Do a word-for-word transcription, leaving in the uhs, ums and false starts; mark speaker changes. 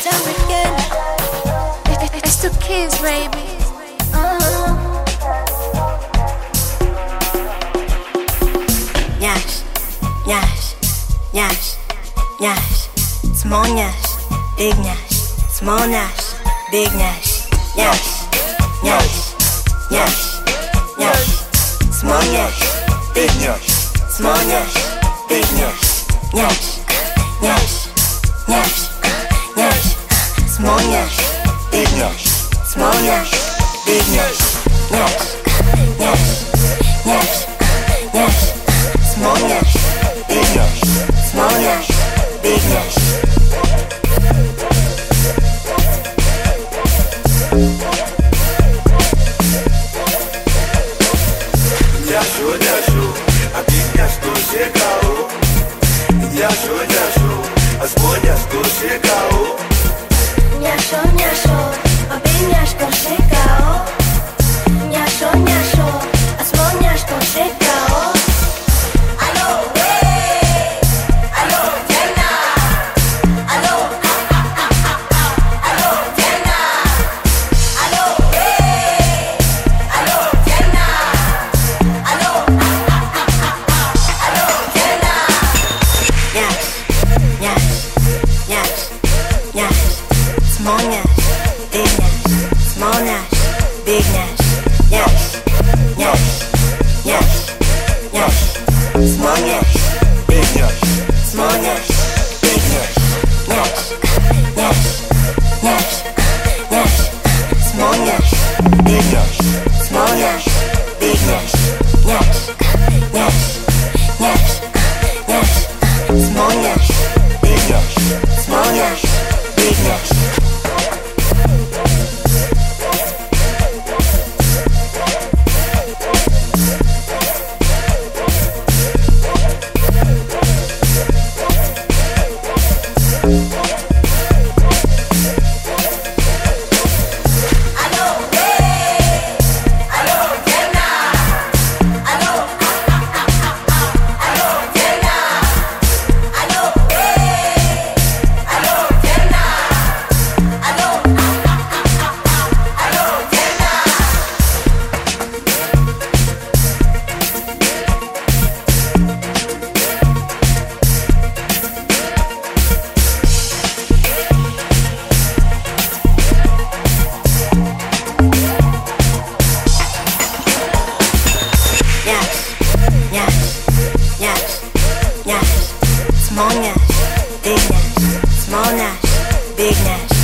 Speaker 1: done again. It's two kids, baby. Uh-huh. Nyash, nyash, nyash, nyash. Small nyash, big nyash. Small nyash, big nyash. Nyash, nyash, nyash, nyash. Small nyash, big nyash. Small nyash, big nyash. Nyash, nyash, nyash, nyash. Small nyash, big nyash. Small nyash, big nyash. Nyash, nyash, nyash, nyash. Small nyash, big nyash. Small nyash, big nyash.
Speaker 2: Nyasho, nyasho, a big nyash to shake out. Nyasho, nyasho, a small nyash to shake out.
Speaker 1: Nyasho, nyasho, a big nyash to shake out. Nyasho, nyasho, a small nyash to shake out. Allo, hey, allo, Jenna. Allo, ha ha ha ha ha. Allo, Jenna. Allo, hey, allo, Jenna. Allo, ha ha ha ha ha. Allo, Jenna. Nyash, nyash, nyash, nyash. Small nyash, big nyash. Small nyash, big nyash. Nyash, nyash, nyash, nyash. Small nyash, big nyash. Small nyash, big nyash. Nyash, nyash, nyash, nyash. Small nyash, big nyash. Small nyash, big nyash. Nyash, nyash, nyash, nyash. Small nyash, big nyash. Small nyash, big nyash. Allo, hey, allo, Jenna. Allo, ha ha ha ha ha. Allo, Jenna. Allo, hey, allo, Jenna. Allo, ha ha ha ha ha. Allo, Jenna. Nyash, nyash, nyash, nyash. Small nyash, big nyash. Small nyash, big nyash.